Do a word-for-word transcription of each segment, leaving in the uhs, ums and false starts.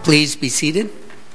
Please be seated.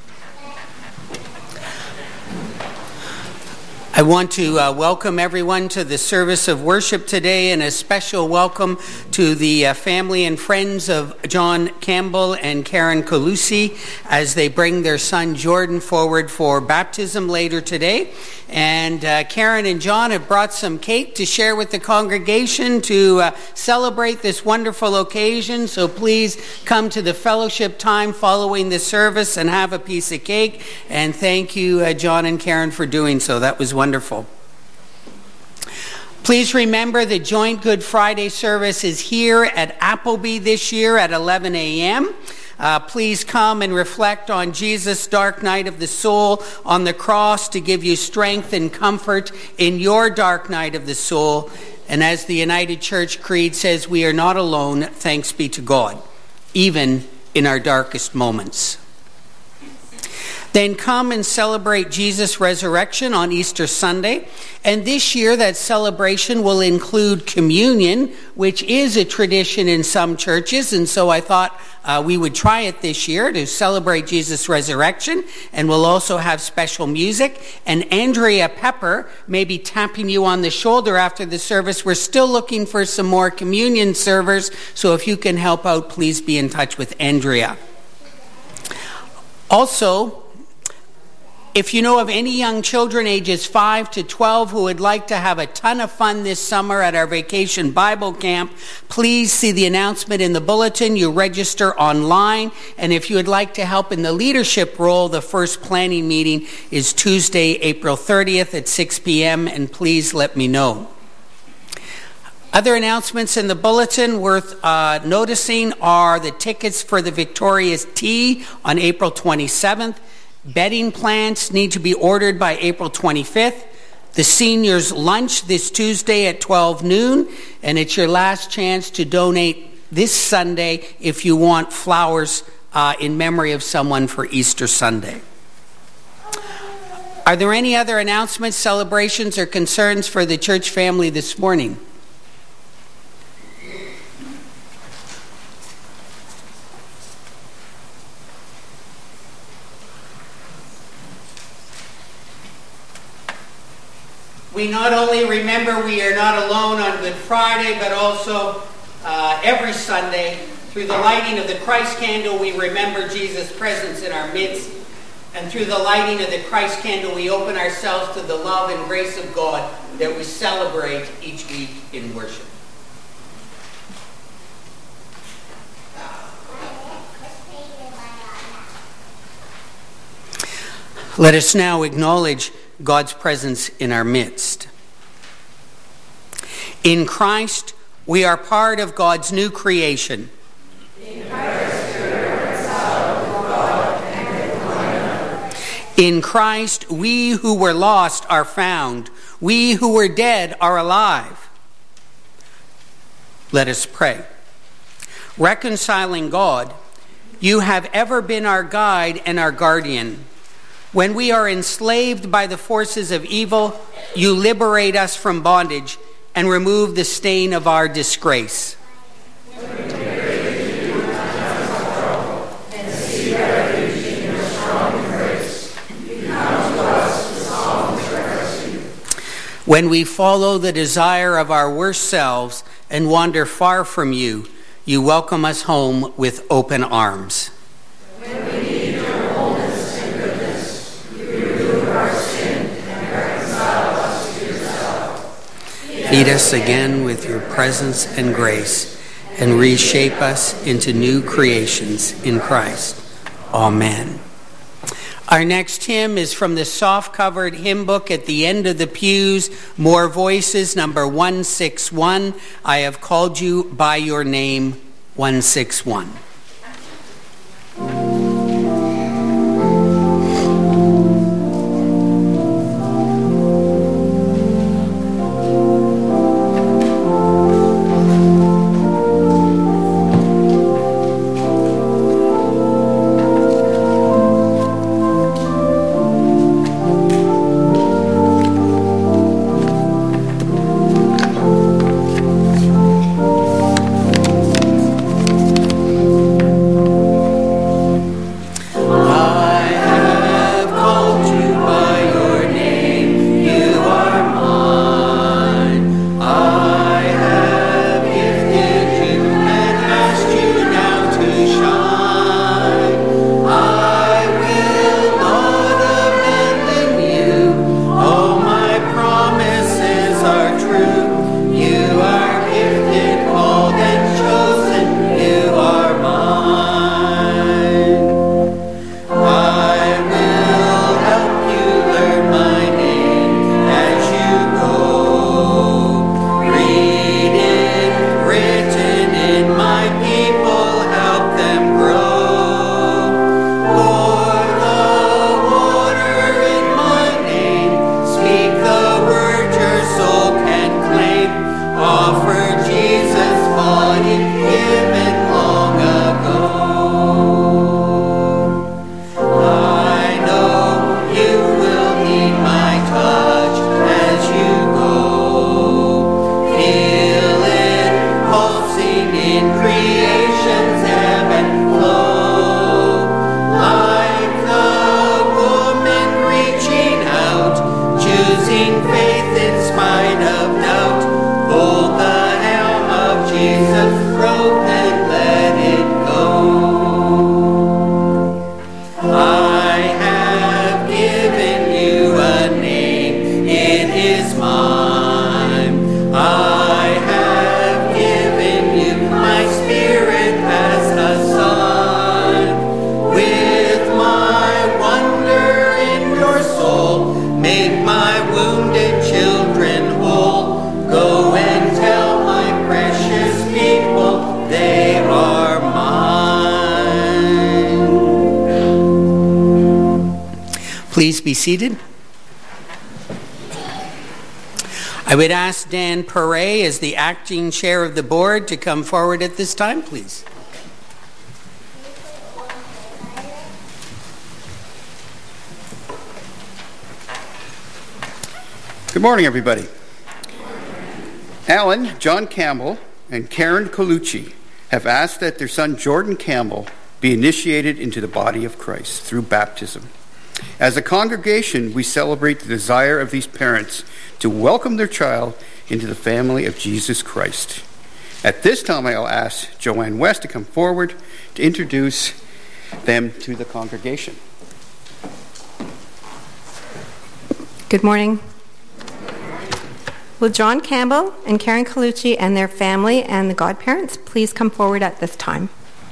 I want to uh, welcome everyone to the service of worship today, and a special welcome to the uh, family and friends of John Campbell and Karen Colucci as they bring their son Jordan forward for baptism later today. And uh, Karen and John have brought some cake to share with the congregation to uh, celebrate this wonderful occasion. So please come to the fellowship time following the service and have a piece of cake. And thank you, uh, John and Karen, for doing so. That was wonderful. Please remember the joint Good Friday service is here at Appleby this year at eleven a.m. Uh, please come and reflect on Jesus' dark night of the soul on the cross to give you strength and comfort in your dark night of the soul. And as the United Church Creed says, we are not alone, thanks be to God, even in our darkest moments. Then come and celebrate Jesus' resurrection on Easter Sunday. And this year that celebration will include communion, which is a tradition in some churches. And so I thought uh, we would try it this year to celebrate Jesus' resurrection. And we'll also have special music. And Andrea Pepper may be tapping you on the shoulder after the service. We're still looking for some more communion servers. So if you can help out, please be in touch with Andrea. Also, if you know of any young children ages five to twelve who would like to have a ton of fun this summer at our Vacation Bible Camp, please see the announcement in the bulletin. You register online. And if you would like to help in the leadership role, the first planning meeting is Tuesday, April thirtieth at six p.m. And please let me know. Other announcements in the bulletin worth uh, noticing are the tickets for the Victoria's Tea on April twenty-seventh. Bedding plants need to be ordered by April twenty-fifth. The seniors' lunch this Tuesday at twelve noon. And it's your last chance to donate this Sunday if you want flowers uh, in memory of someone for Easter Sunday. Are there any other announcements, celebrations, or concerns for the church family this morning? We not only remember we are not alone on Good Friday, but also uh, every Sunday, through the lighting of the Christ candle, we remember Jesus' presence in our midst. And through the lighting of the Christ candle, we open ourselves to the love and grace of God that we celebrate each week in worship. Let us now acknowledge God's presence in our midst. In Christ, we are part of God's new creation. In Christ, we are reconciled with God and with one another. In Christ, we who were lost are found. We who were dead are alive. Let us pray. Reconciling God, you have ever been our guide and our guardian. When we are enslaved by the forces of evil, you liberate us from bondage and remove the stain of our disgrace. When we follow the desire of our worst selves and wander far from you, you welcome us home with open arms. Feed us again with your presence and grace, and reshape us into new creations in Christ. Amen. Our next hymn is from the soft-covered hymn book at the end of the pews, More Voices, number one sixty-one. I have called you by your name, one sixty-one. Please be seated. I would ask Dan Perret, as the acting chair of the board, to come forward at this time, please. Good morning, everybody. Alan, John Campbell, and Karen Colucci have asked that their son Jordan Campbell be initiated into the body of Christ through baptism. As a congregation, we celebrate the desire of these parents to welcome their child into the family of Jesus Christ. At this time, I'll ask Joanne West to come forward to introduce them to the congregation. Good morning. Will John Campbell and Karen Colucci and their family and the godparents please come forward at this time?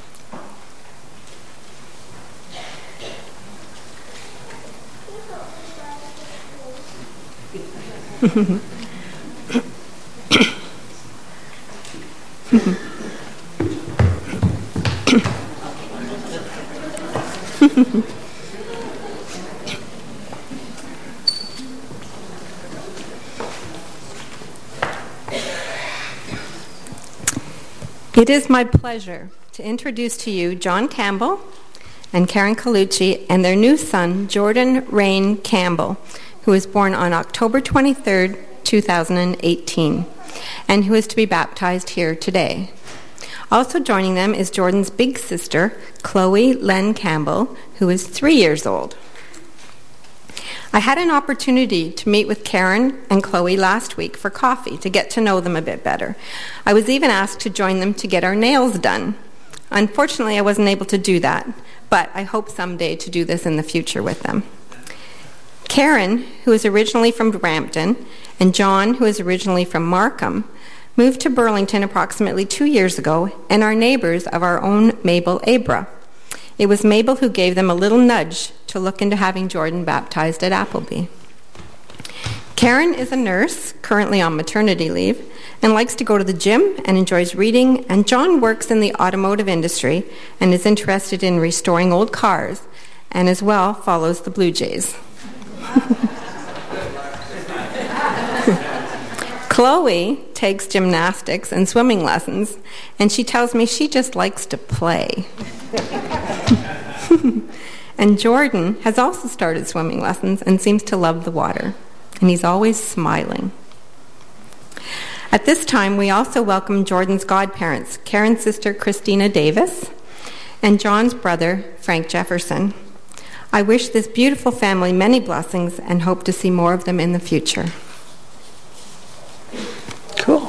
It is my pleasure to introduce to you John Campbell and Karen Colucci and their new son, Jordan Rain Campbell, who was born on October twenty-third, two thousand eighteen, and who is to be baptized here today. Also joining them is Jordan's big sister, Chloe Len Campbell, who is three years old. I had an opportunity to meet with Karen and Chloe last week for coffee to get to know them a bit better. I was even asked to join them to get our nails done. Unfortunately, I wasn't able to do that, but I hope someday to do this in the future with them. Karen, who is originally from Brampton, and John, who is originally from Markham, moved to Burlington approximately two years ago and are neighbors of our own Mabel Abra. It was Mabel who gave them a little nudge to look into having Jordan baptized at Appleby. Karen is a nurse, currently on maternity leave, and likes to go to the gym and enjoys reading, and John works in the automotive industry and is interested in restoring old cars, and as well follows the Blue Jays. Chloe takes gymnastics and swimming lessons, and she tells me she just likes to play. And Jordan has also started swimming lessons and seems to love the water, and he's always smiling. At this time, we also welcome Jordan's godparents, Karen's sister Christina Davis, and John's brother, Frank Jefferson. I wish this beautiful family many blessings and hope to see more of them in the future. Cool.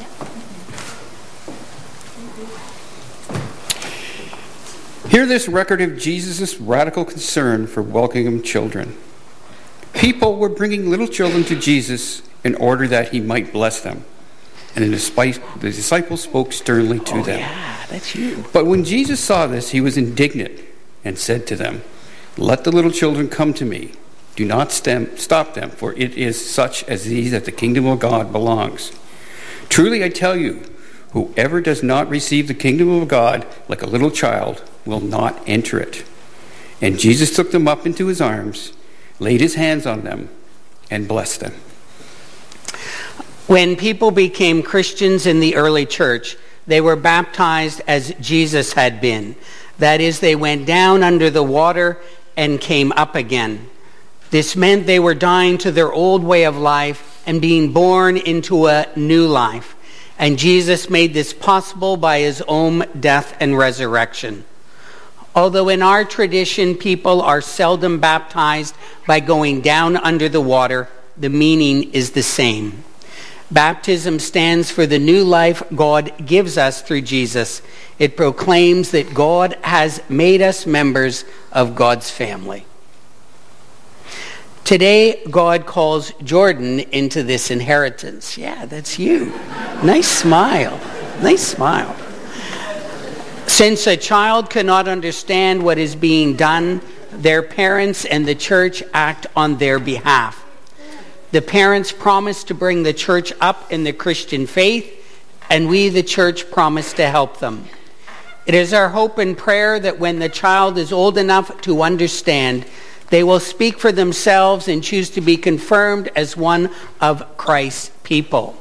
Hear this record of Jesus' radical concern for welcoming children. People were bringing little children to Jesus in order that he might bless them. And the disciples spoke sternly to oh, them. Yeah, that's you. But when Jesus saw this, he was indignant and said to them, "Let the little children come to me. Do not stem, stop them, for it is such as these that the kingdom of God belongs. Truly I tell you, whoever does not receive the kingdom of God like a little child will not enter it." And Jesus took them up into his arms, laid his hands on them, and blessed them. When people became Christians in the early church, they were baptized as Jesus had been. That is, they went down under the water and came up again. This meant they were dying to their old way of life and being born into a new life. And Jesus made this possible by his own death and resurrection. Although in our tradition people are seldom baptized by going down under the water, the meaning is the same. Baptism stands for the new life God gives us through Jesus. It proclaims that God has made us members of God's family. Today, God calls Jordan into this inheritance. Yeah, that's you. Nice smile. Nice smile. Since a child cannot understand what is being done, their parents and the church act on their behalf. The parents promise to bring the church up in the Christian faith, and we, the church, promise to help them. It is our hope and prayer that when the child is old enough to understand, They will speak for themselves and choose to be confirmed as one of Christ's people.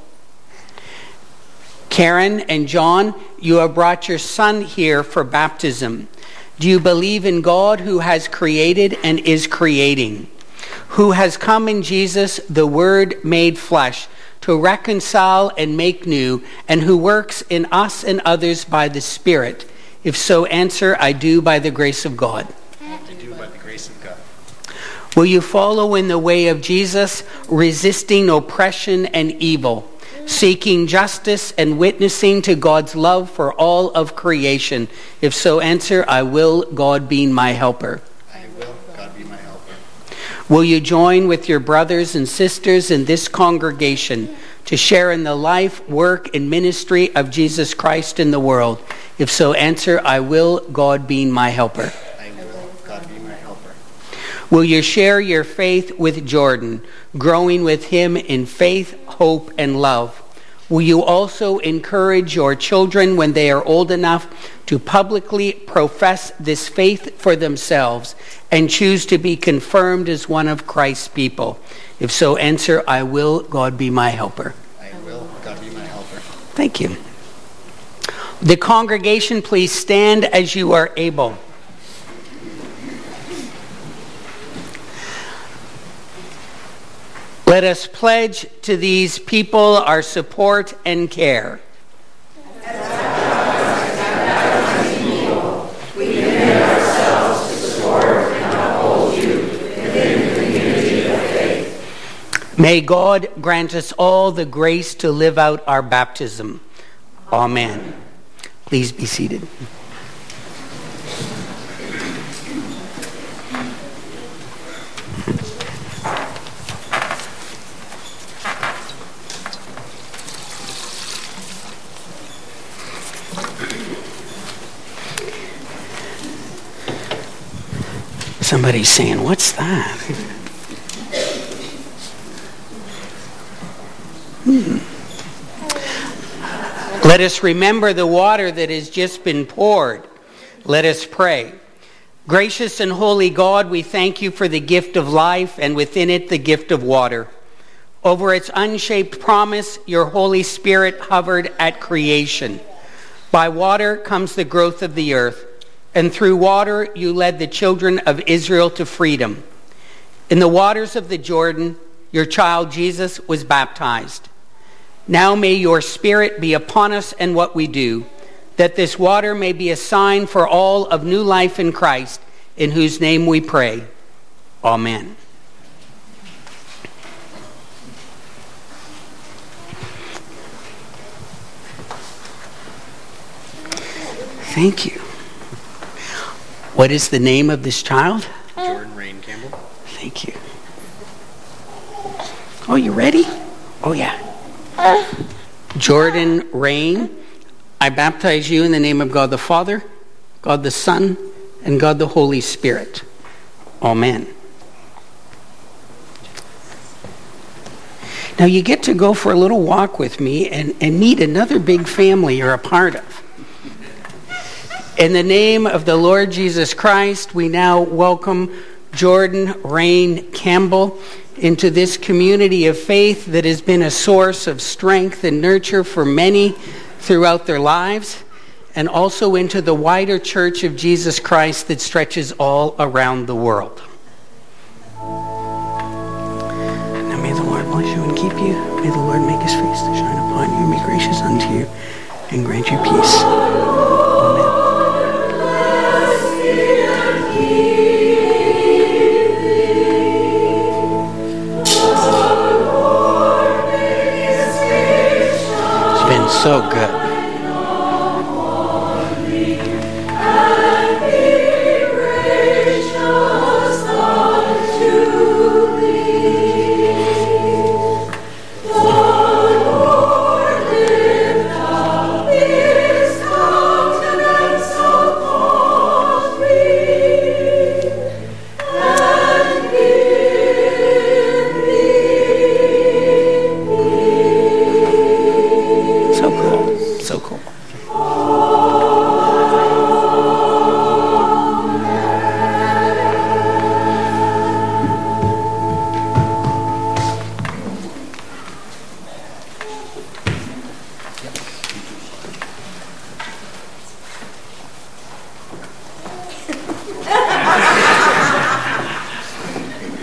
Karen and John, you have brought your son here for baptism. Do you believe in God who has created and is creating, who has come in Jesus, the Word made flesh, to reconcile and make new, and who works in us and others by the Spirit? If so, answer, I do by the grace of God. I do by the grace of God. Will you follow in the way of Jesus, resisting oppression and evil, seeking justice and witnessing to God's love for all of creation? If so, answer, I will, God being my helper. I will, God be my helper. Will you join with your brothers and sisters in this congregation to share in the life, work, and ministry of Jesus Christ in the world? If so, answer, I will, God being my helper. I will, God be my helper. Will you share your faith with Jordan, growing with him in faith, hope, and love? Will you also encourage your children when they are old enough to publicly profess this faith for themselves and choose to be confirmed as one of Christ's people? If so, answer, I will, God be my helper. I will, God be my helper. Thank you. The congregation, please stand as you are able. Let us pledge to these people our support and care. We commit ourselves to support and uphold you within the community of faith. May God grant us all the grace to live out our baptism. Amen. Please be seated. Somebody's saying, what's that? Hmm. Let us remember the water that has just been poured. Let us pray. Gracious and holy God, we thank you for the gift of life and within it the gift of water. Over its unshaped promise, your Holy Spirit hovered at creation. By water comes the growth of the earth. And through water you led the children of Israel to freedom. In the waters of the Jordan, your child Jesus was baptized. Now may your Spirit be upon us and what we do, that this water may be a sign for all of new life in Christ, in whose name we pray. Amen. Thank you. What is the name of this child? Jordan Rain Campbell. Thank you. Oh, you ready? Oh, yeah. Jordan Rain, I baptize you in the name of God the Father, God the Son, and God the Holy Spirit. Amen. Now you get to go for a little walk with me and, and meet another big family you're a part of. In the name of the Lord Jesus Christ, we now welcome Jordan Rain Campbell into this community of faith that has been a source of strength and nurture for many throughout their lives, and also into the wider Church of Jesus Christ that stretches all around the world. Now may the Lord bless you and keep you. May the Lord make his face to shine upon you and be gracious unto you and grant you peace. Amen. So good. The Lord lift up his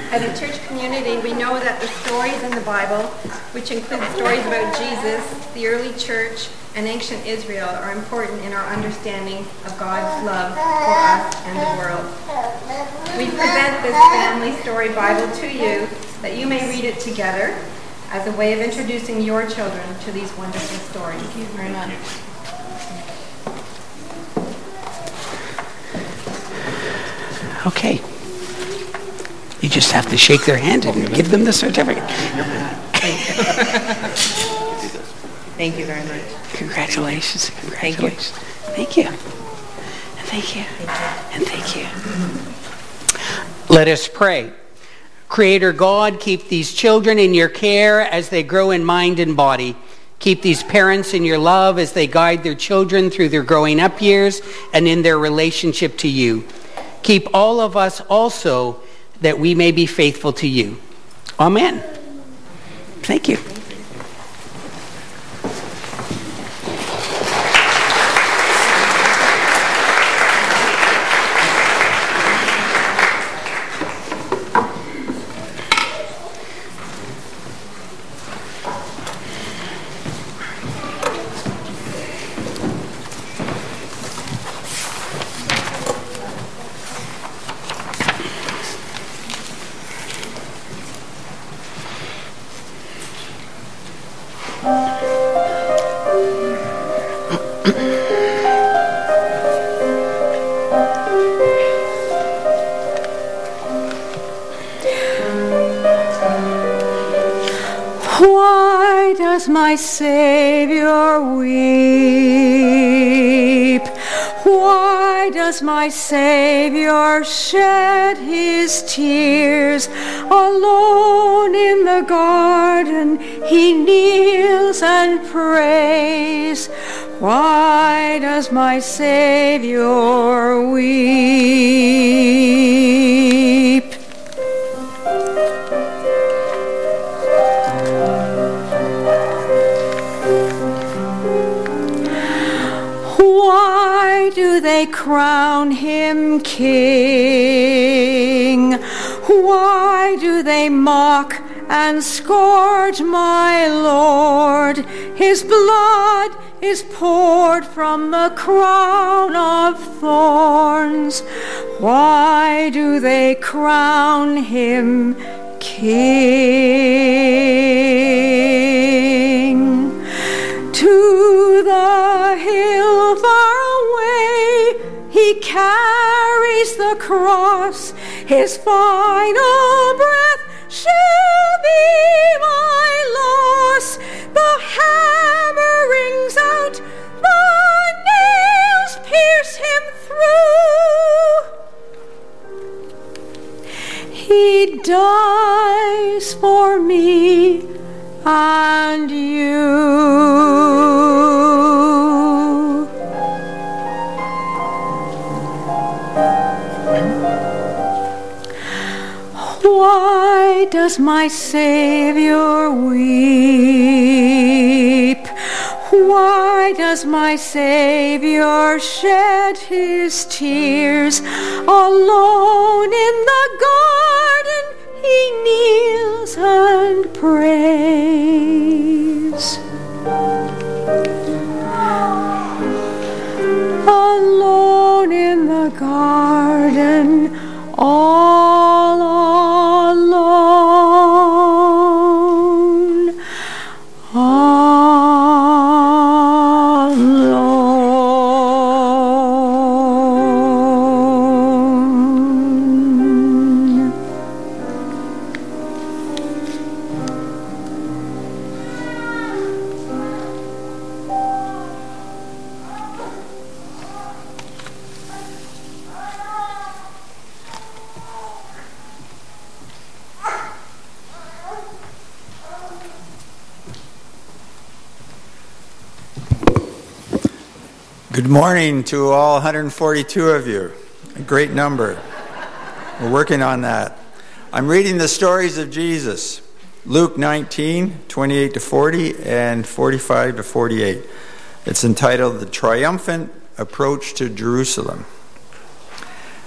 As a church community, we know that the stories in the Bible, which include stories about Jesus, the early church, and ancient Israel, are important in our understanding of God's love for us and the world. We present this family story Bible to you that you may read it together as a way of introducing your children to these wonderful stories. Thank you very much. Okay. You just have to shake their hand and give them the certificate. Thank you very much. Congratulations. Congratulations. Thank you. And thank you. And thank you. Let us pray. Creator God, keep these children in your care as they grow in mind and body. Keep these parents in your love as they guide their children through their growing up years and in their relationship to you. Keep all of us also that we may be faithful to you. Amen. Thank you. Why does my Savior weep? Why does my Savior shed his tears? Alone in the garden he kneels and prays. Why does my Savior weep? Why do they crown him king? Why do they mock and scourge my Lord? His blood is poured from the crown of thorns. Why do they crown him king? To the hill far away he carries the cross. His final breath shall be my loss. The hammer rings out, the nails pierce him through. He dies for me and you. Why does my Savior weep? Why does my Savior shed his tears? Alone in the garden he kneels and prays. Alone in the garden, all alone, all alone. Good morning to all one hundred forty-two of you. A great number. We're working on that. I'm reading the stories of Jesus. Luke nineteen, twenty-eight to forty and forty-five to forty-eight. It's entitled The Triumphant Approach to Jerusalem.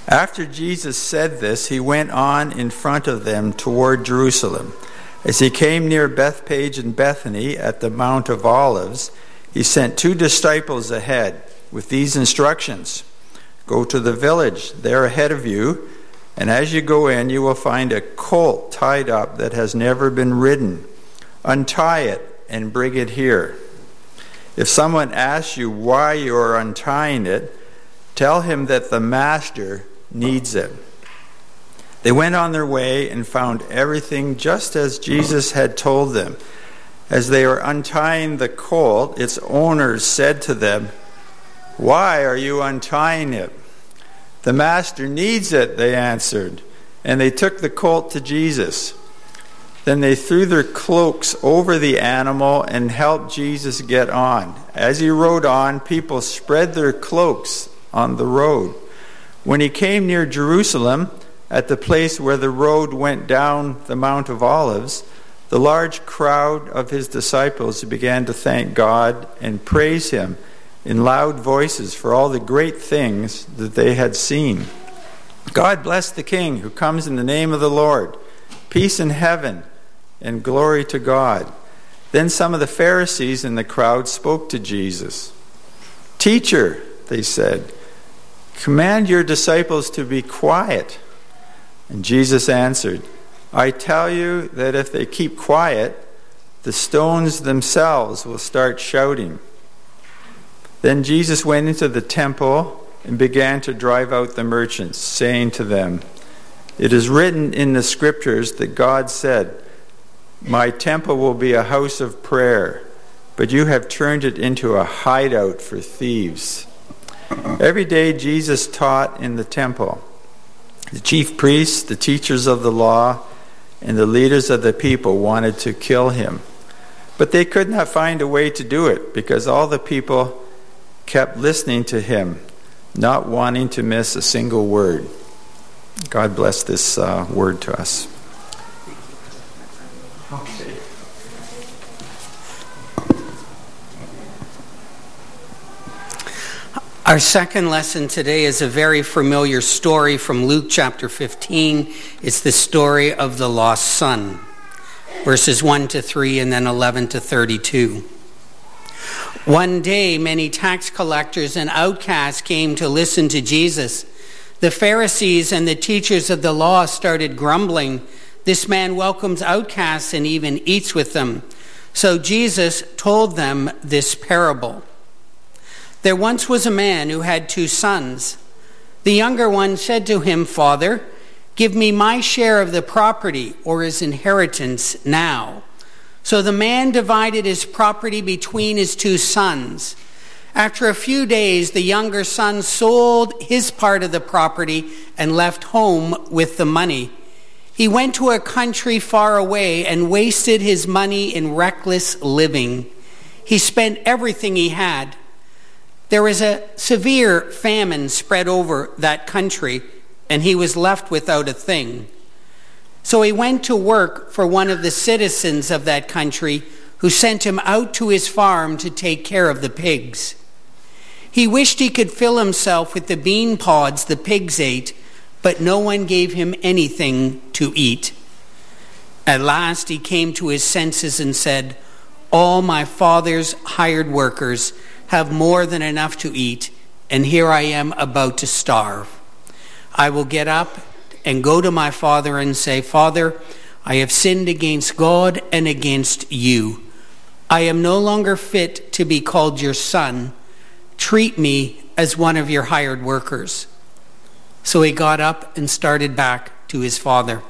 After Jesus said this, he went on in front of them toward Jerusalem. As he came near Bethphage and Bethany at the Mount of Olives, he sent two disciples ahead with these instructions. Go to the village there ahead of you, and as you go in, you will find a colt tied up that has never been ridden. Untie it and bring it here. If someone asks you why you are untying it, tell him that the master needs it. They went on their way and found everything just as Jesus had told them. As they were untying the colt, its owners said to them, "Why are you untying it?" "The master needs it," they answered. And they took the colt to Jesus. Then they threw their cloaks over the animal and helped Jesus get on. As he rode on, people spread their cloaks on the road. When he came near Jerusalem, at the place where the road went down the Mount of Olives, the large crowd of his disciples began to thank God and praise him in loud voices for all the great things that they had seen. "God bless the King who comes in the name of the Lord. Peace in heaven and glory to God." Then some of the Pharisees in the crowd spoke to Jesus. "Teacher," they said, "command your disciples to be quiet." And Jesus answered, "I tell you that if they keep quiet, the stones themselves will start shouting." Then Jesus went into the temple and began to drive out the merchants, saying to them, "It is written in the scriptures that God said, 'My temple will be a house of prayer,' but you have turned it into a hideout for thieves." Every day Jesus taught in the temple. The chief priests, the teachers of the law, and the leaders of the people wanted to kill him. But they could not find a way to do it because all the people kept listening to him, not wanting to miss a single word. God bless this uh, word to us. Okay. Our second lesson today is a very familiar story from Luke chapter fifteen. It's the story of the lost son, verses one to three and then eleven to thirty-two. One day, many tax collectors and outcasts came to listen to Jesus. The Pharisees and the teachers of the law started grumbling, "This man welcomes outcasts and even eats with them." So Jesus told them this parable. There once was a man who had two sons. The younger one said to him, "Father, give me my share of the property or his inheritance now." So the man divided his property between his two sons. After a few days, the younger son sold his part of the property and left home with the money. He went to a country far away and wasted his money in reckless living. He spent everything he had. There was a severe famine spread over that country, and he was left without a thing. So he went to work for one of the citizens of that country, who sent him out to his farm to take care of the pigs. He wished he could fill himself with the bean pods the pigs ate, but no one gave him anything to eat. At last he came to his senses and said, "All my father's hired workers have more than enough to eat, and here I am about to starve. I will get up and go to my father and say, 'Father, I have sinned against God and against you. I am no longer fit to be called your son. Treat me as one of your hired workers.' So he got up and started back to his father.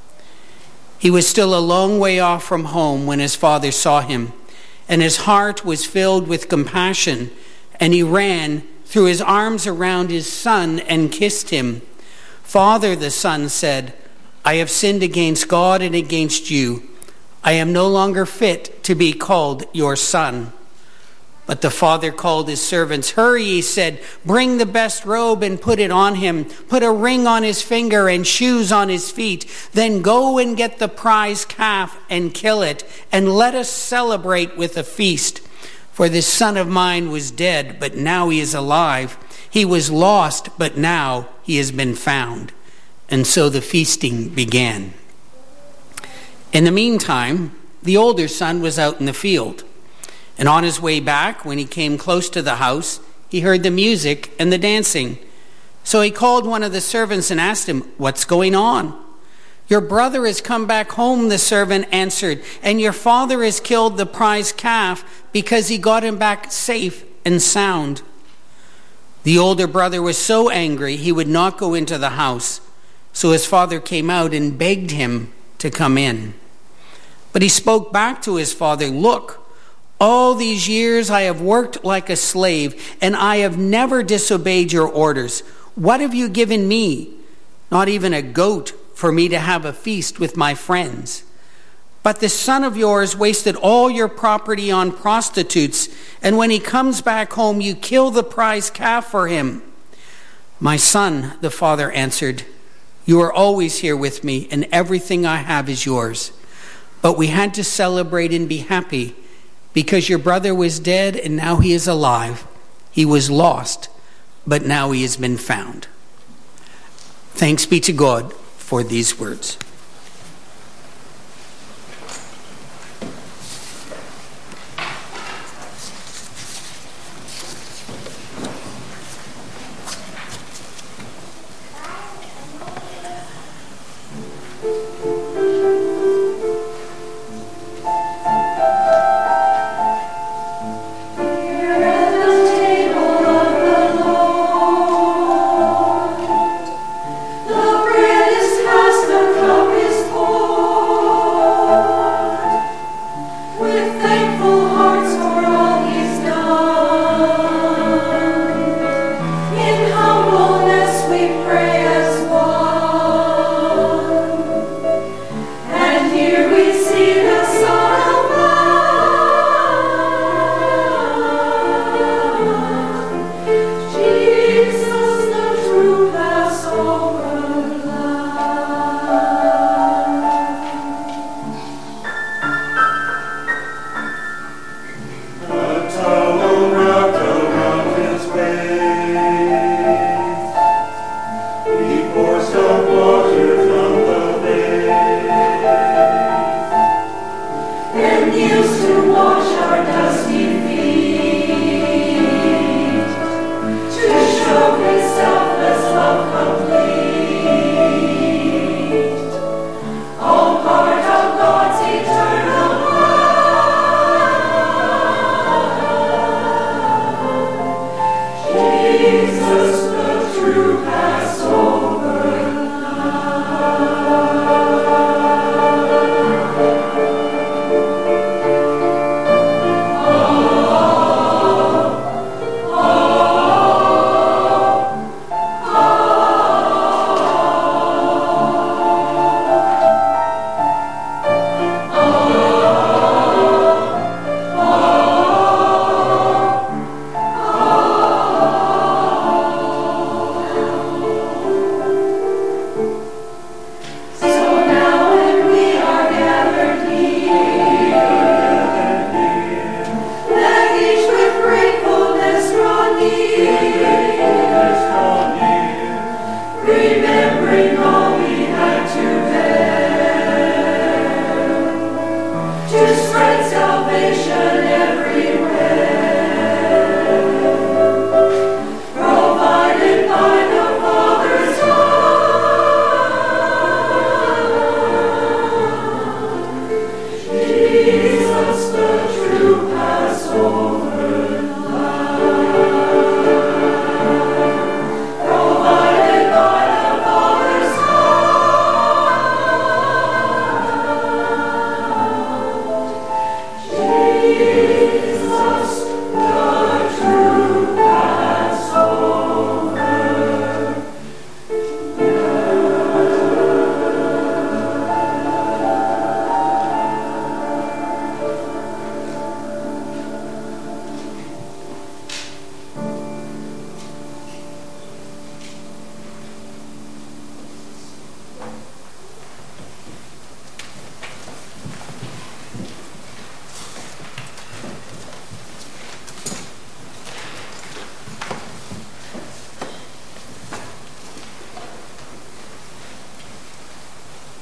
He was still a long way off from home when his father saw him, and his heart was filled with compassion, and he ran, threw his arms around his son, and kissed him. 'Father,' the son said, 'I have sinned against God and against you. I am no longer fit to be called your son.' But the father called his servants. 'Hurry,' he said, 'bring the best robe and put it on him. Put a ring on his finger and shoes on his feet. Then go and get the prize calf and kill it, and let us celebrate with a feast. For this son of mine was dead, but now he is alive. He was lost, but now he has been found. And so the feasting began. In the meantime, the older son was out in the field. And on his way back, when he came close to the house, he heard the music and the dancing. So he called one of the servants and asked him, "What's going on?" "Your brother has come back home," the servant answered, "and your father has killed the prize calf because he got him back safe and sound." The older brother was so angry he would not go into the house. So his father came out and begged him to come in. But he spoke back to his father, "Look, all these years I have worked like a slave, and I have never disobeyed your orders. What have you given me? Not even a goat for me to have a feast with my friends. But this son of yours wasted all your property on prostitutes, and when he comes back home, you kill the prize calf for him." "My son," the father answered, "you are always here with me, and everything I have is yours. But we had to celebrate and be happy, because your brother was dead and now he is alive. He was lost, but now he has been found." Thanks be to God for these words.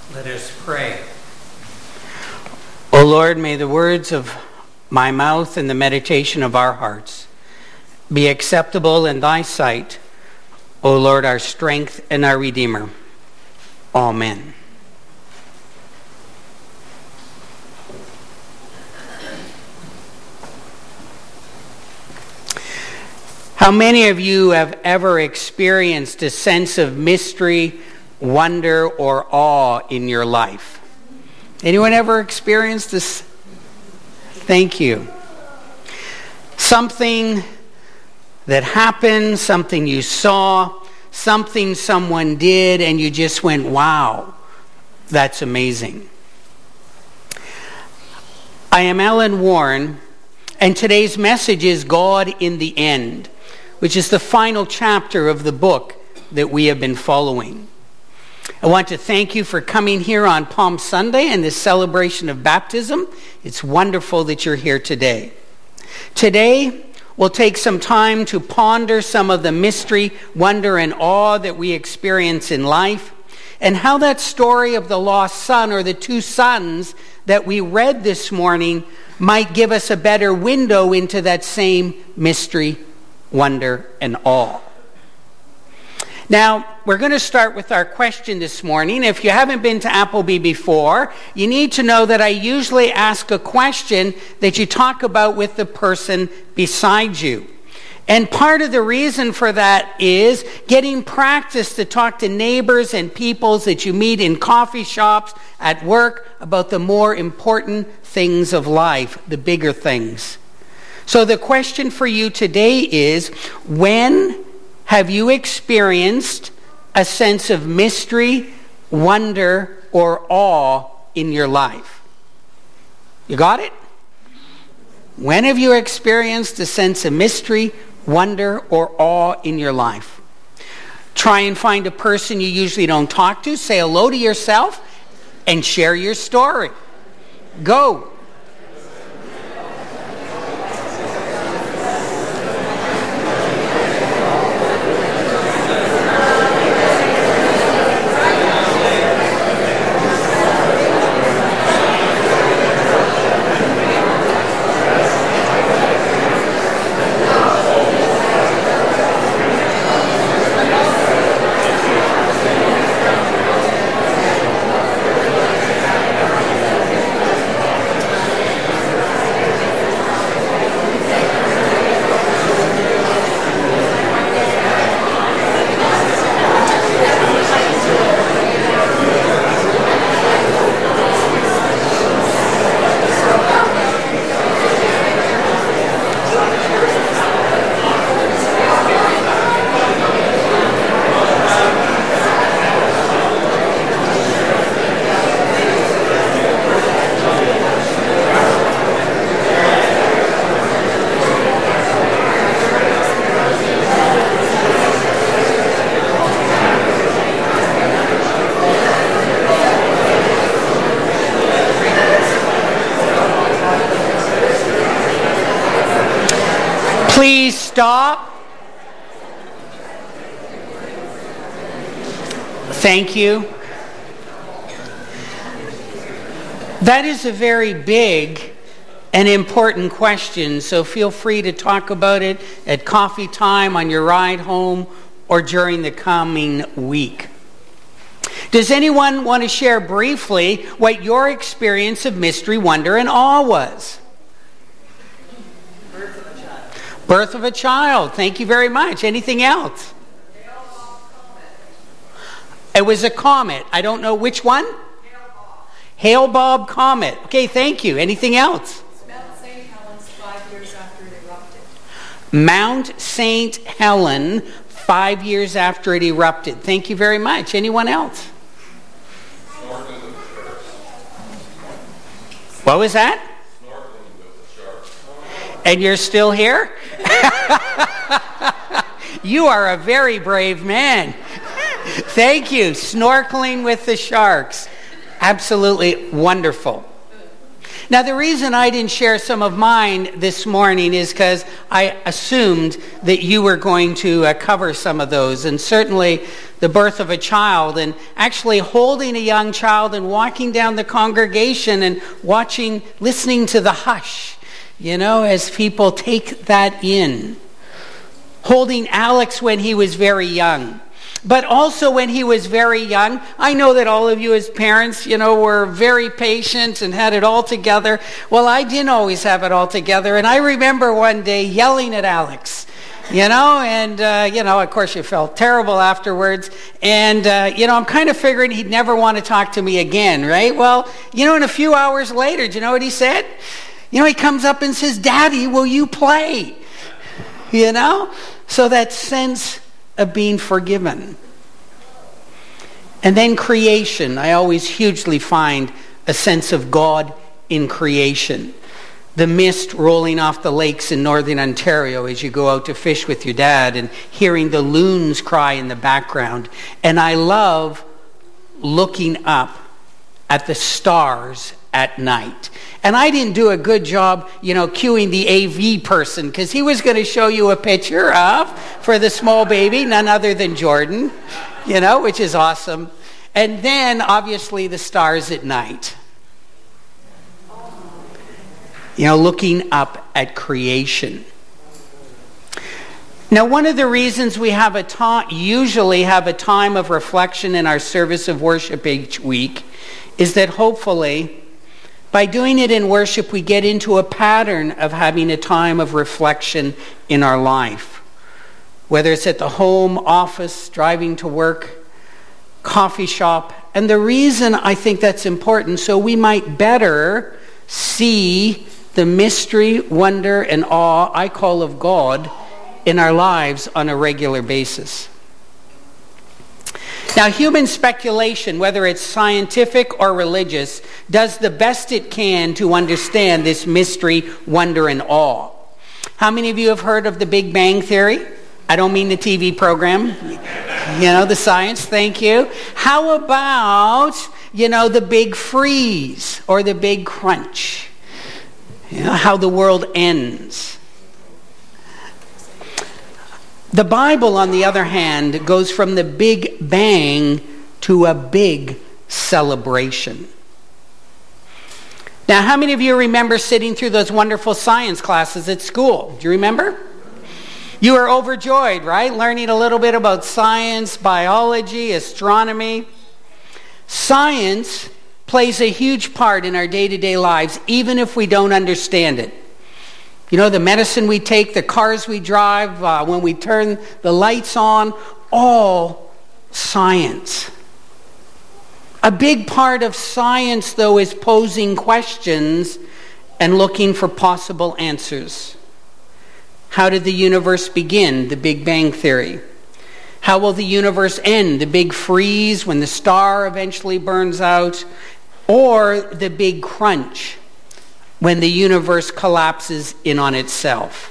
Let us pray. O Lord, may the words of my mouth and the meditation of our hearts be acceptable in thy sight, O Lord, our strength and our Redeemer. Amen. How many of you have ever experienced a sense of mystery, wonder, or awe in your life? Anyone ever experienced this? Thank you. Something that happened, something you saw, something someone did, and you just went, wow, that's amazing. I am Alan Warren, and today's message is God in the End, which is the final chapter of the book that we have been following. I want to thank you for coming here on Palm Sunday and this celebration of baptism. It's wonderful that you're here today. Today, we'll take some time to ponder some of the mystery, wonder, and awe that we experience in life, and how that story of the lost son, or the two sons that we read this morning, might give us a better window into that same mystery, wonder, and awe. Now, we're going to start with our question this morning. If you haven't been to Appleby before, you need to know that I usually ask a question that you talk about with the person beside you. And part of the reason for that is getting practice to talk to neighbors and people that you meet in coffee shops, at work, about the more important things of life, the bigger things. So the question for you today is, when have you experienced a sense of mystery, wonder, or awe in your life? You got it? When have you experienced a sense of mystery, wonder, or awe in your life? Try and find a person you usually don't talk to, say hello to yourself, and share your story. Go. Please stop. Thank you. That is a very big and important question, so feel free to talk about it at coffee time, on your ride home, or during the coming week. Does anyone want to share briefly what your experience of mystery, wonder, and awe was? Birth of a child. Birth of a child. Thank you very much. Anything else? It was a comet. I don't know which one? Hale-Bopp comet. Okay, thank you. Anything else? Mount Saint Helens five years after it erupted. Mount Saint Helen, five years after it erupted. Thank you very much. Anyone else? What was that? Snorkeling with the sharks. And you're still here? You are a very brave man. Thank you. Snorkeling with the sharks. Absolutely wonderful. Now, the reason I didn't share some of mine this morning is because I assumed that you were going to uh, cover some of those, and certainly the birth of a child, and actually holding a young child and walking down the congregation and watching, listening to the hush, you know, as people take that in. Holding Alex when he was very young. But also when he was very young, I know that all of you as parents, you know, were very patient and had it all together. Well, I didn't always have it all together. And I remember one day yelling at Alex, you know, and, uh, you know, of course you felt terrible afterwards. And, uh, you know, I'm kind of figuring he'd never want to talk to me again, right? Well, you know, and a few hours later, do you know what he said? You know, he comes up and says, "Daddy, will you play?" You know? So that sense of being forgiven. And then creation. I always hugely find a sense of God in creation. The mist rolling off the lakes in northern Ontario as you go out to fish with your dad, and hearing the loons cry in the background. And I love looking up at the stars at night. And I didn't do a good job, you know, cueing the A V person, because he was going to show you a picture of, for the small baby, none other than Jordan, you know, which is awesome. And then, obviously, the stars at night. You know, looking up at creation. Now, one of the reasons we have a ta- usually have a time of reflection in our service of worship each week is that hopefully, by doing it in worship, we get into a pattern of having a time of reflection in our life. Whether it's at the home, office, driving to work, coffee shop. And the reason I think that's important, so we might better see the mystery, wonder, and awe I call of God in our lives on a regular basis. Now, human speculation, whether it's scientific or religious, does the best it can to understand this mystery, wonder, and awe. How many of you have heard of the Big Bang Theory? I don't mean the T V program. You know, the science, thank you. How about, you know, the Big Freeze or the Big Crunch? You know, how the world ends. The Bible, on the other hand, goes from the Big Bang to a big celebration. Now, how many of you remember sitting through those wonderful science classes at school? Do you remember? You were overjoyed, right? Learning a little bit about science, biology, astronomy. Science plays a huge part in our day-to-day lives, even if we don't understand it. You know, the medicine we take, the cars we drive, uh, when we turn the lights on, all science. A big part of science, though, is posing questions and looking for possible answers. How did the universe begin? The Big Bang Theory. How will the universe end? The Big Freeze, when the star eventually burns out? Or the Big Crunch, when the universe collapses in on itself?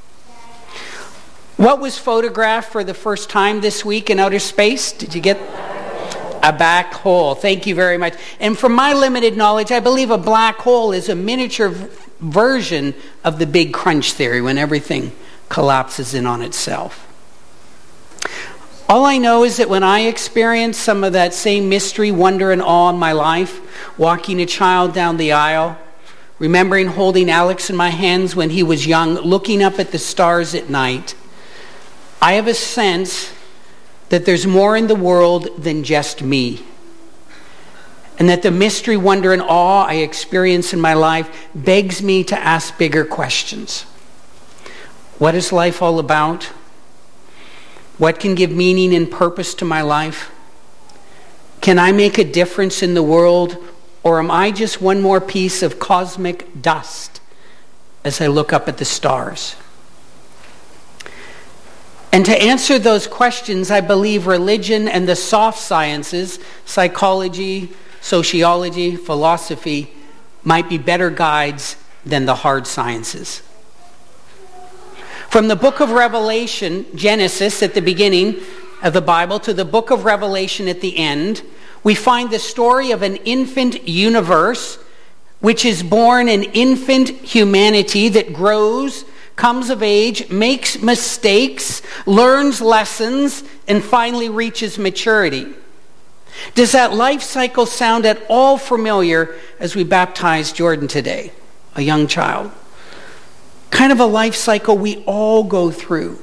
What was photographed for the first time this week in outer space? Did you get a black hole? Thank you very much. And from my limited knowledge, I believe a black hole is a miniature version of the Big Crunch theory, when everything collapses in on itself. All I know is that when I experienced some of that same mystery, wonder, and awe in my life, walking a child down the aisle, remembering holding Alex in my hands when he was young, looking up at the stars at night, I have a sense that there's more in the world than just me. And that the mystery, wonder, and awe I experience in my life begs me to ask bigger questions. What is life all about? What can give meaning and purpose to my life? Can I make a difference in the world? Or am I just one more piece of cosmic dust as I look up at the stars? And to answer those questions, I believe religion and the soft sciences, psychology, sociology, philosophy, might be better guides than the hard sciences. From the book of Revelation, Genesis at the beginning of the Bible, to the book of Revelation at the end, we find the story of an infant universe which is born an infant humanity that grows, comes of age, makes mistakes, learns lessons, and finally reaches maturity. Does that life cycle sound at all familiar as we baptize Jordan today, a young child? Kind of a life cycle we all go through.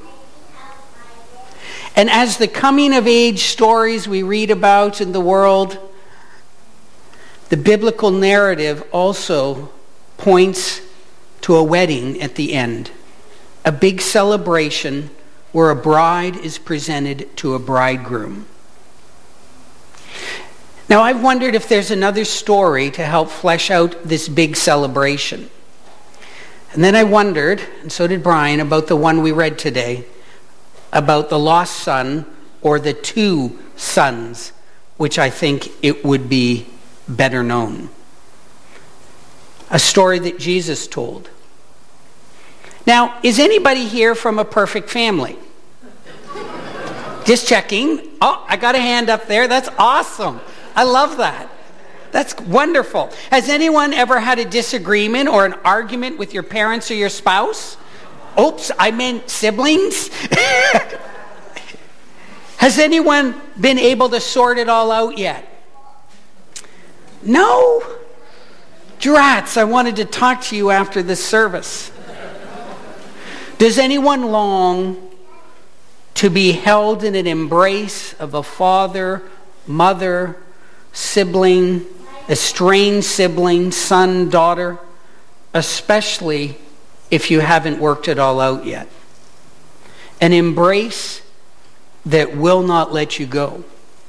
And as the coming of age stories we read about in the world, the biblical narrative also points to a wedding at the end, a big celebration where a bride is presented to a bridegroom. Now, I've wondered if there's another story to help flesh out this big celebration. And then I wondered, and so did Brian, about the one we read today, about the lost son or the two sons, which I think it would be better known. A story that Jesus told. Now, is anybody here from a perfect family? Just checking. Oh, I got a hand up there. That's awesome. I love that. That's wonderful. Has anyone ever had a disagreement or an argument with your parents or your spouse? Oops, I meant siblings. Has anyone been able to sort it all out yet? No? Drats, I wanted to talk to you after this service. Does anyone long to be held in an embrace of a father, mother, sibling, estranged sibling, son, daughter, especially if you haven't worked it all out yet? An embrace that will not let you go.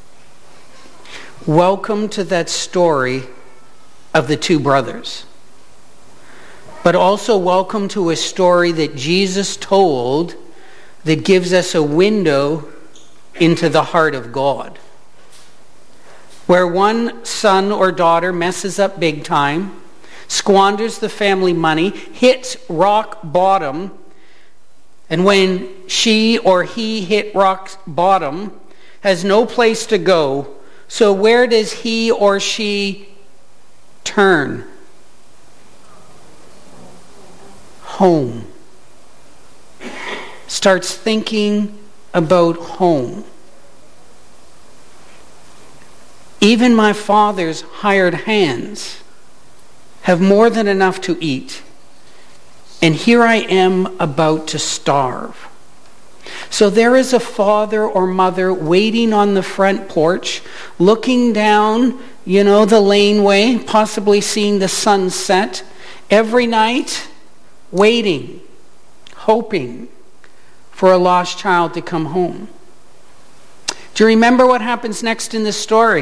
Welcome to that story of the two brothers. But also welcome to a story that Jesus told that gives us a window into the heart of God. Where one son or daughter messes up big time, squanders the family money, hits rock bottom, and when she or he hit rock bottom, has no place to go, so where does he or she turn? Home. Starts thinking about home. Even my father's hired hands have more than enough to eat, and here I am about to starve. So there is a father or mother waiting on the front porch, looking down, you know, the laneway, possibly seeing the sunset every night, waiting, hoping for a lost child to come home. Do you remember what happens next in this story?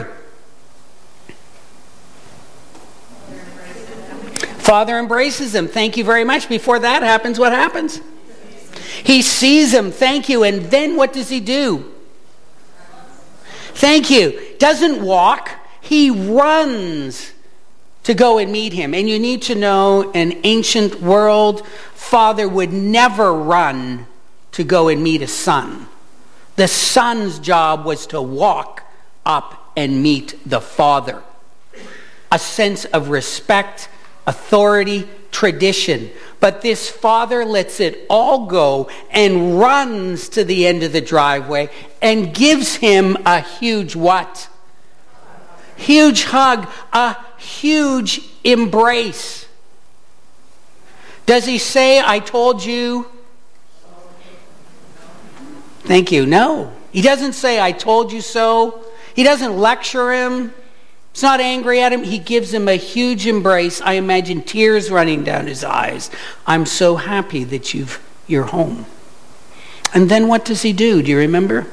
Father embraces him. Thank you very much. Before that happens, what happens? He sees him. Thank you. And then what does he do? Thank you. Doesn't walk. He runs to go and meet him. And you need to know, in ancient world, father would never run to go and meet a son. The son's job was to walk up and meet the father. A sense of respect, authority, tradition. But this father lets it all go and runs to the end of the driveway and gives him a huge what? Huge hug, a huge embrace. Does he say, I told you? Thank you. No. He doesn't say, I told you so. He doesn't lecture him. He's not angry at him. He gives him a huge embrace. I imagine tears running down his eyes. I'm so happy that you've, you're home. And then what does he do? Do you remember?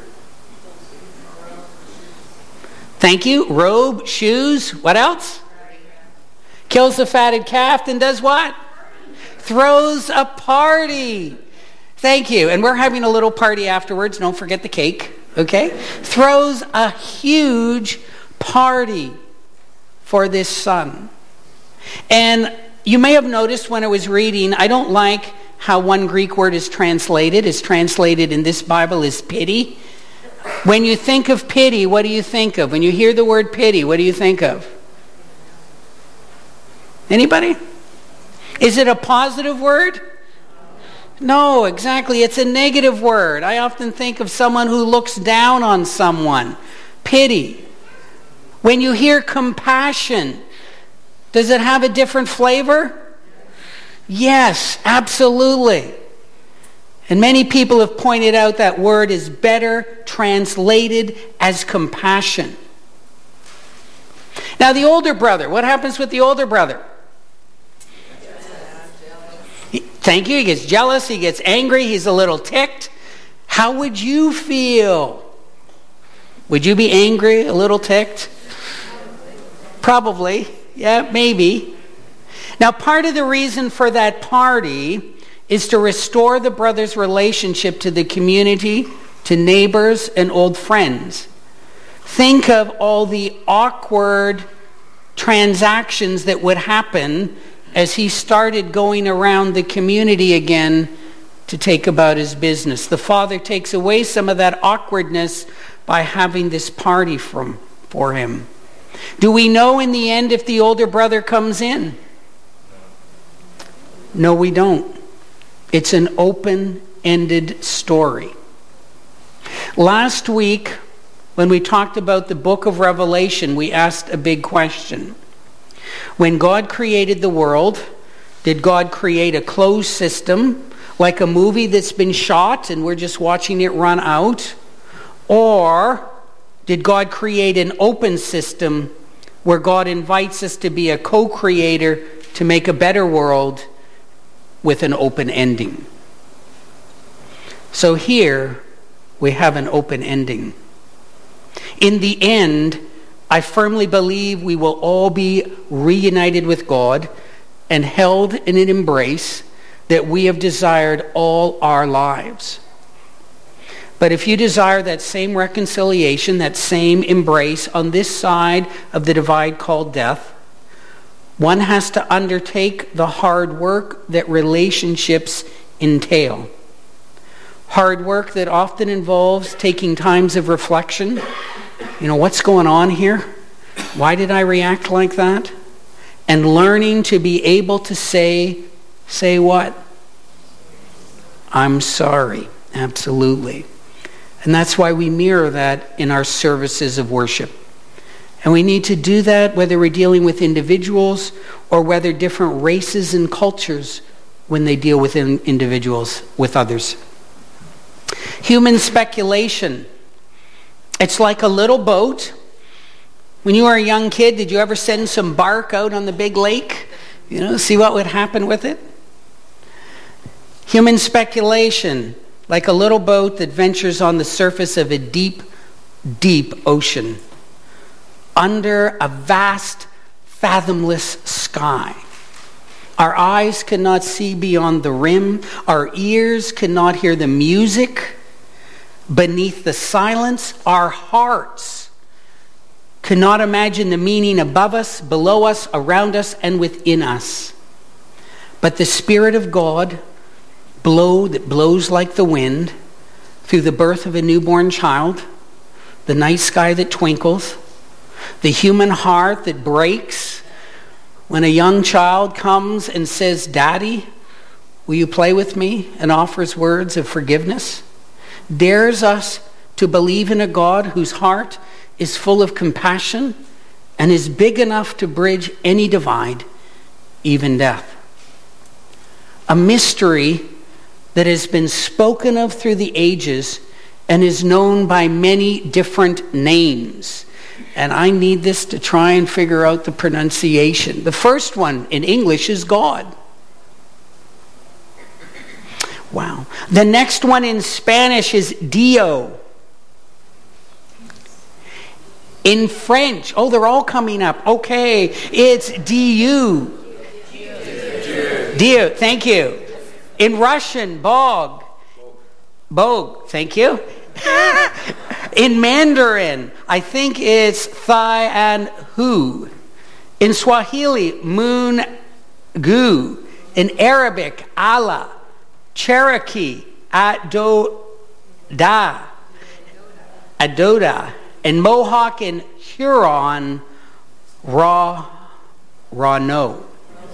Thank you. Robe, shoes. What else? Kills the fatted calf and does what? Throws a party. Thank you. And we're having a little party afterwards. Don't forget the cake. Okay? Throws a huge party for this son. And you may have noticed when I was reading, I don't like how one Greek word is translated. It's translated in this Bible as pity. When you think of pity, what do you think of? When you hear the word pity, what do you think of? Anybody? Is it a positive word? No, exactly. It's a negative word. I often think of someone who looks down on someone. Pity. When you hear compassion, does it have a different flavor? Yes, absolutely. And many people have pointed out that word is better translated as compassion. Now the older brother, what happens with the older brother? He, thank you, he gets jealous, he gets angry, he's a little ticked. How would you feel? Would you be angry, a little ticked? Probably, yeah, maybe. Now part of the reason for that party is to restore the brothers' relationship to the community, to neighbors and old friends. Think of all the awkward transactions that would happen as he started going around the community again to take about his business. The father takes away some of that awkwardness by having this party from, for him. Do we know in the end if the older brother comes in? No, we don't. It's an open-ended story. Last week, when we talked about the book of Revelation, we asked a big question. When God created the world, did God create a closed system, like a movie that's been shot and we're just watching it run out? Or did God create an open system where God invites us to be a co-creator to make a better world with an open ending? So here we have an open ending. In the end, I firmly believe we will all be reunited with God and held in an embrace that we have desired all our lives. But if you desire that same reconciliation, that same embrace on this side of the divide called death, one has to undertake the hard work that relationships entail. Hard work that often involves taking times of reflection. You know, what's going on here? Why did I react like that? And learning to be able to say, say what? I'm sorry. Absolutely. And that's why we mirror that in our services of worship. And we need to do that whether we're dealing with individuals or whether different races and cultures when they deal with in individuals, with others. Human speculation. It's like a little boat. When you were a young kid, did you ever send some bark out on the big lake? You know, see what would happen with it? Human speculation, like a little boat that ventures on the surface of a deep, deep ocean, under a vast, fathomless sky. Our eyes cannot see beyond the rim. Our ears cannot hear the music beneath the silence. Our hearts cannot imagine the meaning above us, below us, around us, and within us. But the Spirit of God, blow that blows like the wind, through the birth of a newborn child, the night sky that twinkles, the human heart that breaks when a young child comes and says, "Daddy, will you play with me?" and offers words of forgiveness, dares us to believe in a God whose heart is full of compassion and is big enough to bridge any divide, even death. A mystery that has been spoken of through the ages and is known by many different names. And I need this to try and figure out the pronunciation. The first one in English is God. Wow. The next one in Spanish is Dio. In French, oh, they're all coming up. Okay, it's Dieu. Dieu, thank you. In Russian, Bog. Bog, thank you. In Mandarin, I think it's Thai and Hu. In Swahili, Moon Gu. In Arabic, Allah. Cherokee, Adoda. Adoda. In Mohawk and Huron, Ra, Rano.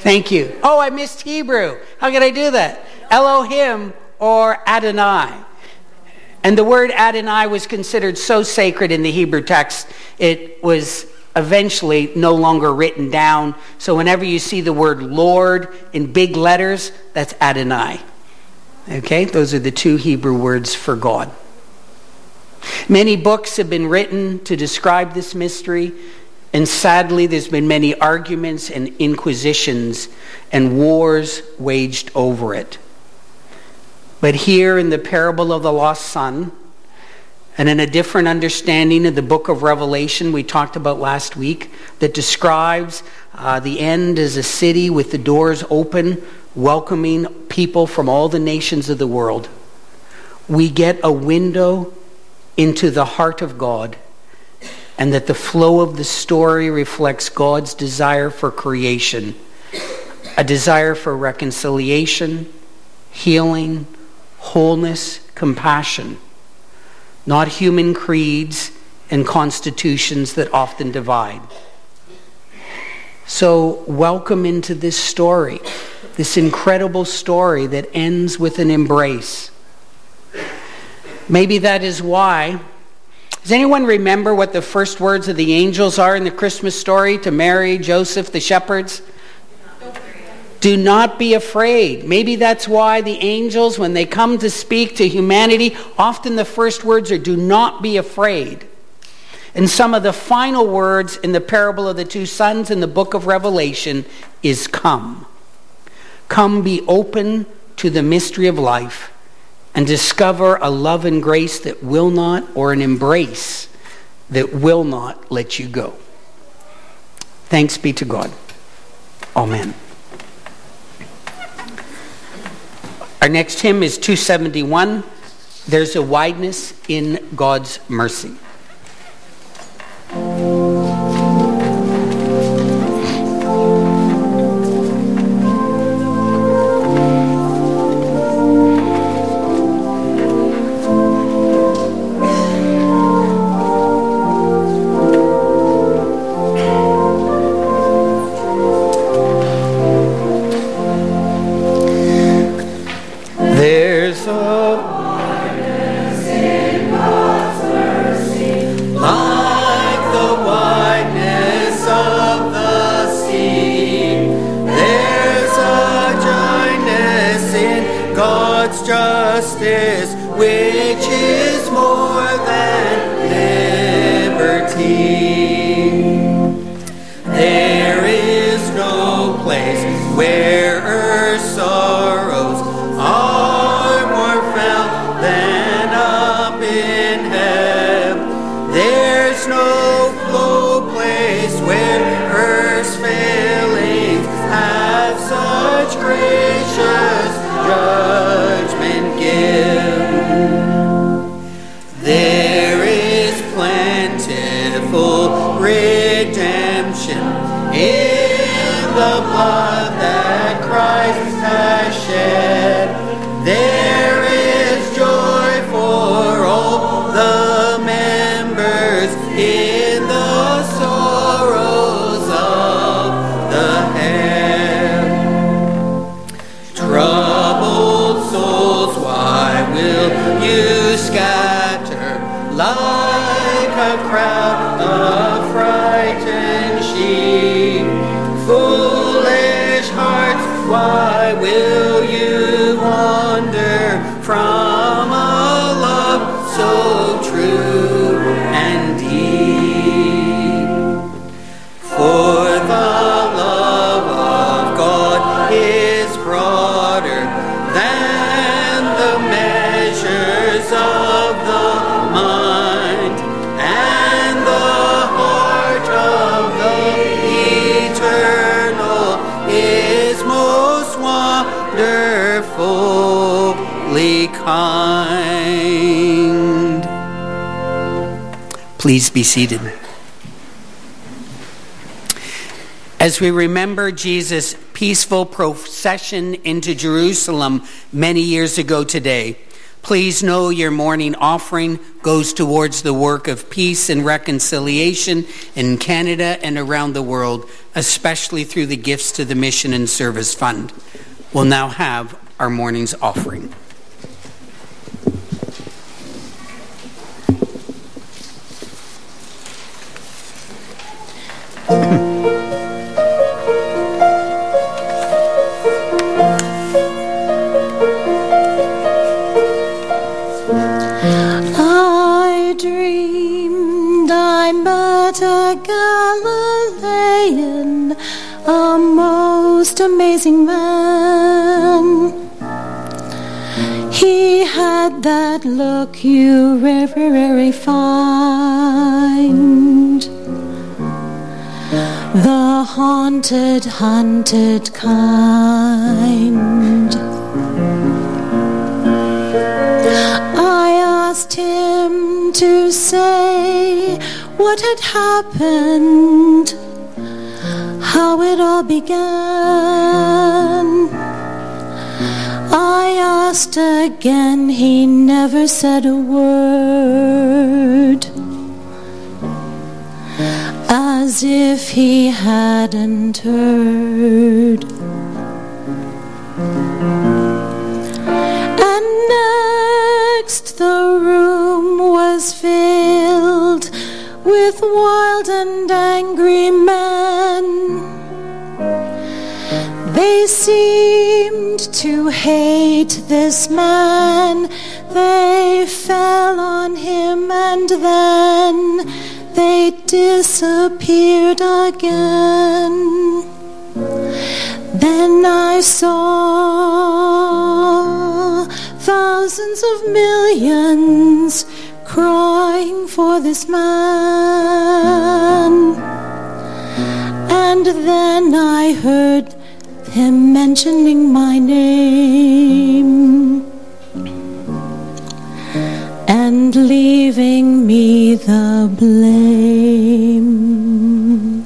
Thank you. Oh, I missed Hebrew. How could I do that? Elohim or Adonai. And the word Adonai was considered so sacred in the Hebrew text, it was eventually no longer written down. So whenever you see the word Lord in big letters, that's Adonai. Okay, those are the two Hebrew words for God. Many books have been written to describe this mystery, and sadly there's been many arguments and inquisitions and wars waged over it. But here in the parable of the lost son, and in a different understanding of the book of Revelation we talked about last week, that describes uh, the end as a city with the doors open, welcoming people from all the nations of the world, we get a window into the heart of God, and that the flow of the story reflects God's desire for creation, a desire for reconciliation, healing, wholeness, compassion, not human creeds and constitutions that often divide. So welcome into this story, this incredible story that ends with an embrace. Maybe that is why. Does anyone remember what the first words of the angels are in the Christmas story to Mary, Joseph, the shepherds? Do not be afraid. Maybe that's why the angels, when they come to speak to humanity, often the first words are, do not be afraid. And some of the final words in the parable of the two sons in the book of Revelation is come. Come, be open to the mystery of life and discover a love and grace that will not, or an embrace that will not let you go. Thanks be to God. Amen. Our next hymn is two seventy-one. There's a wideness in God's mercy. Kind. Please be seated. As we remember Jesus' peaceful procession into Jerusalem many years ago today, Please know your morning offering goes towards the work of peace and reconciliation in Canada and around the world, especially through the gifts to the Mission and Service Fund. We'll now have our morning's offering. I dreamed I met a Galilean, a most amazing man. He had that look you rarely find, the haunted, hunted kind. I asked him to say what had happened, how it all began. I asked again, he never said a word, as if he hadn't heard. And next the room was filled with wild and angry men. They seemed to hate this man. They fell on him and then they disappeared again. Then I saw thousands of millions crying for this man. And then I heard him mentioning my name and leaving me the blame.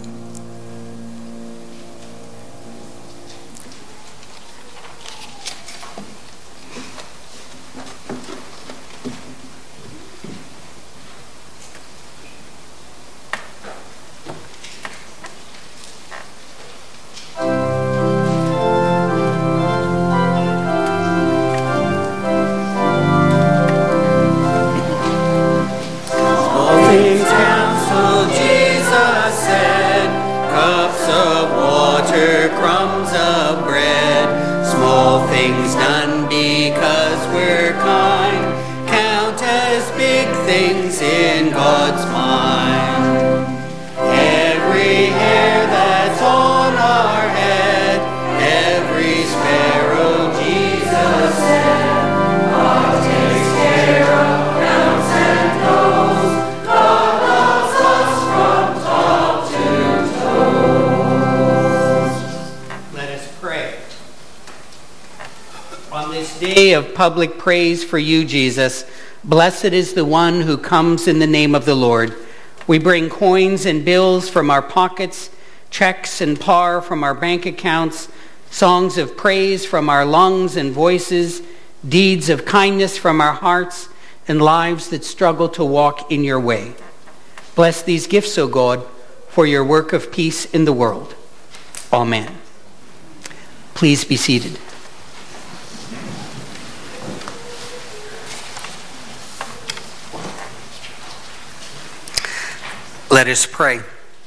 Of public praise for you, Jesus. Blessed is the one who comes in the name of the Lord. We bring coins and bills from our pockets, checks and par from our bank accounts, songs of praise from our lungs and voices, deeds of kindness from our hearts, and lives that struggle to walk in your way. Bless these gifts, O God, for your work of peace in the world. Amen. Please be seated. Let us pray.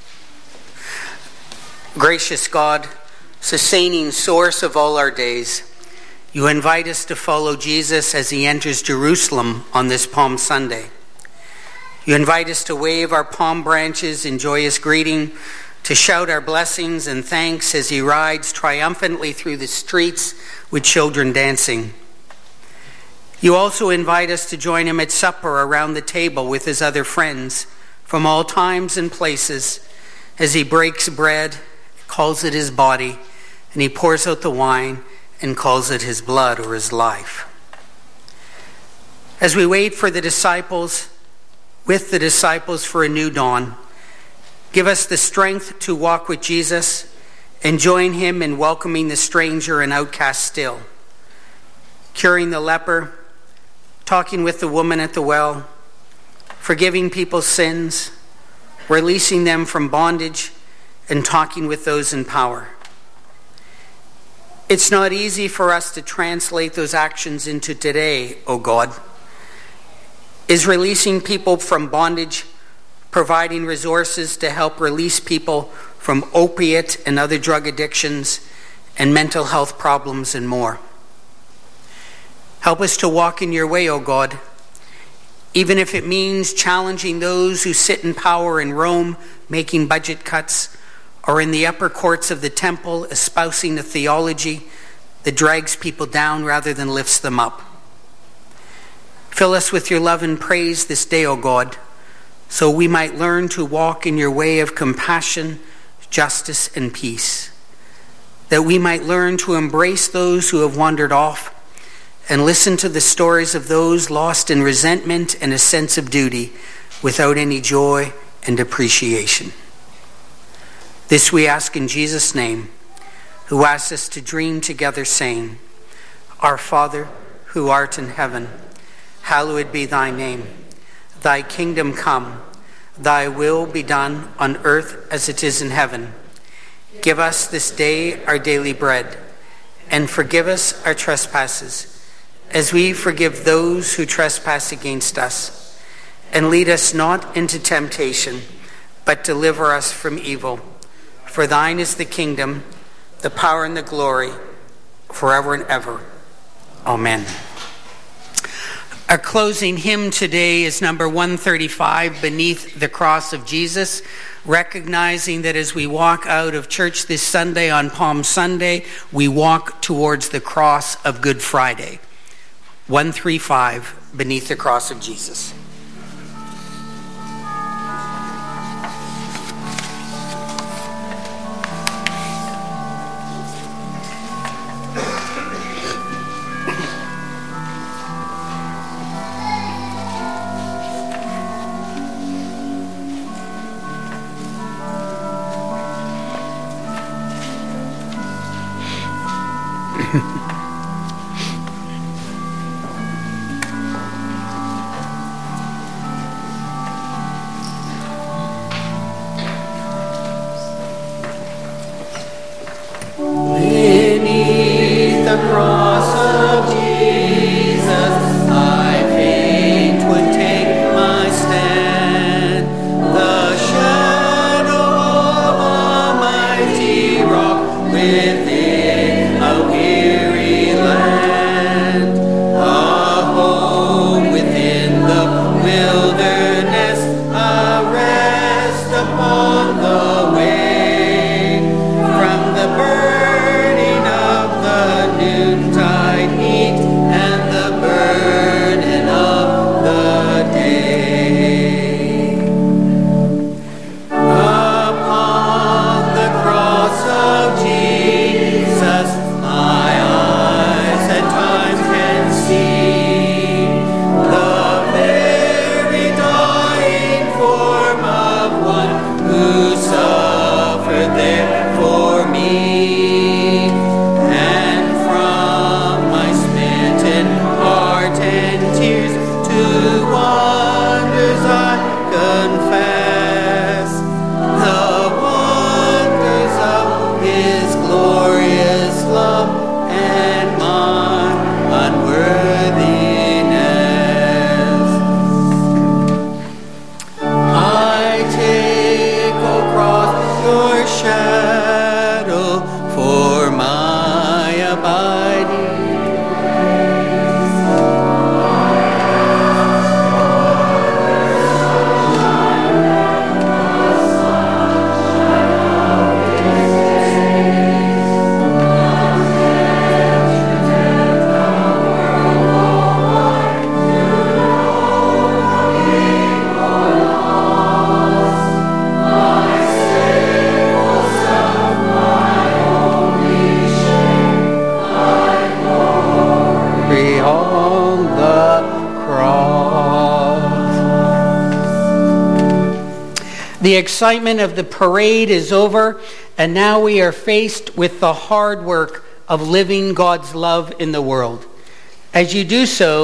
Gracious God, sustaining source of all our days, you invite us to follow Jesus as he enters Jerusalem on this Palm Sunday. You invite us to wave our palm branches in joyous greeting, to shout our blessings and thanks as he rides triumphantly through the streets with children dancing. You also invite us to join him at supper around the table with his other friends from all times and places, as he breaks bread, calls it his body, and he pours out the wine and calls it his blood or his life. As we wait for the disciples, with the disciples for a new dawn, give us the strength to walk with Jesus and join him in welcoming the stranger and outcast still, curing the leper, talking with the woman at the well, forgiving people's sins, releasing them from bondage, and talking with those in power. It's not easy for us to translate those actions into today, O God. Is releasing people from bondage, providing resources to help release people from opiate and other drug addictions and mental health problems and more. Help us to walk in your way, O God, even if it means challenging those who sit in power in Rome, making budget cuts, or in the upper courts of the temple, espousing a theology that drags people down rather than lifts them up. Fill us with your love and praise this day, O God, so we might learn to walk in your way of compassion, justice, and peace, that we might learn to embrace those who have wandered off and listen to the stories of those lost in resentment and a sense of duty without any joy and appreciation. This we ask in Jesus' name, who asks us to dream together saying, Our Father, who art in heaven, hallowed be thy name. Thy kingdom come, thy will be done on earth as it is in heaven. Give us this day our daily bread, and forgive us our trespasses, as we forgive those who trespass against us. And lead us not into temptation, but deliver us from evil. For thine is the kingdom, the power, and the glory, forever and ever. Amen. Our closing hymn today is number one thirty-five, Beneath the Cross of Jesus, recognizing that as we walk out of church this Sunday on Palm Sunday, we walk towards the cross of Good Friday. one thirty-five, Beneath the Cross of Jesus. The excitement of the parade is over, and now we are faced with the hard work of living God's love in the world. As you do so,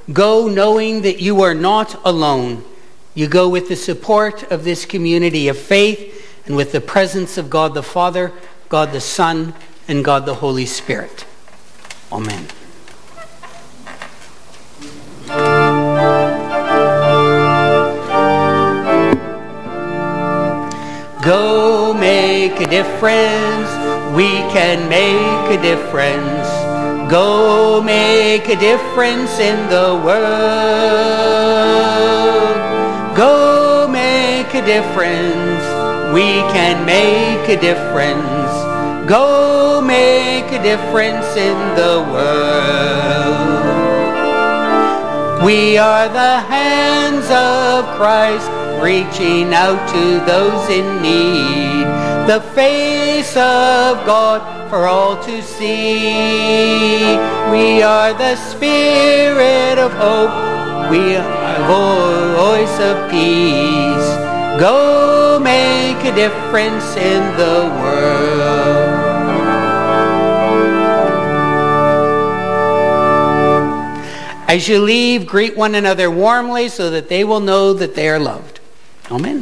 Go knowing that you are not alone. You go with the support of this community of faith and with the presence of God the Father, God the Son, and God the Holy Spirit. Amen. Go make a difference. We can make a difference. Go make a difference in the world. Go make a difference. We can make a difference. Go make a difference in the world. We are the hands of Christ, reaching out to those in need. The face of God for all to see. We are the spirit of hope. We are a voice of peace. Go make a difference in the world. As you leave, greet one another warmly so that they will know that they are loved. Amen.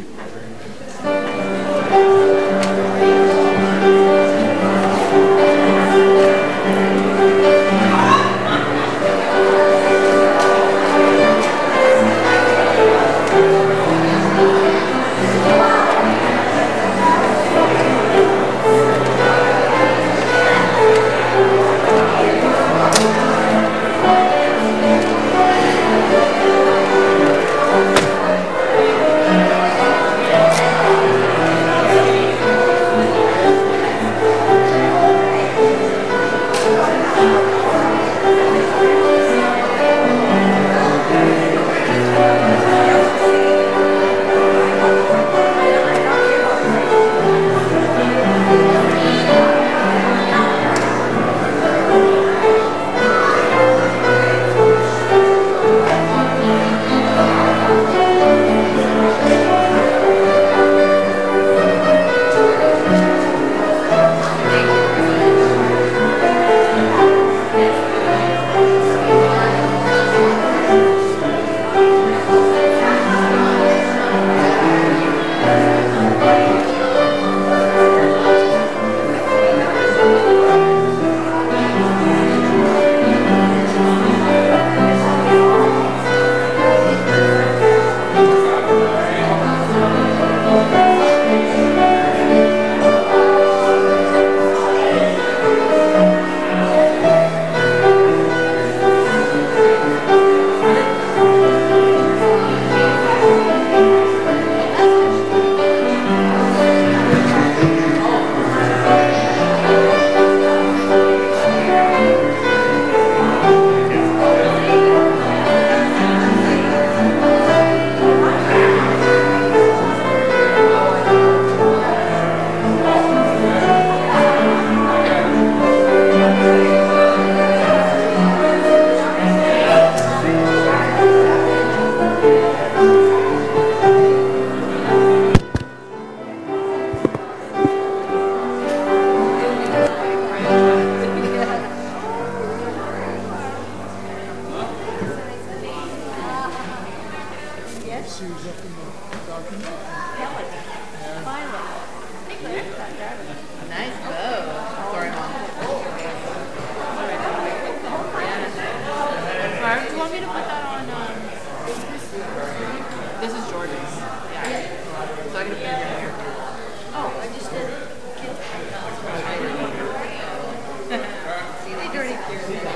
See, they dirty.